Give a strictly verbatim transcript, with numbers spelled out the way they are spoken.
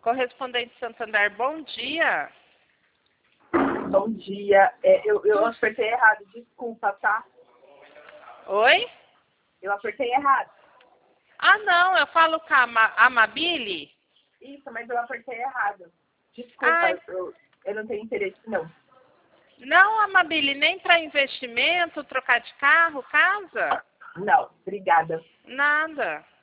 Correspondente Santander, bom dia. Bom dia. É, eu, eu apertei errado, desculpa, tá? Oi? Eu apertei errado. Ah, não, eu falo com a Ama- Amabile. Isso, mas eu apertei errado. Desculpa, Ai. eu, eu não tenho interesse, não. Não, Amabile, nem para investimento, trocar de carro, casa? Não, obrigada. Nada.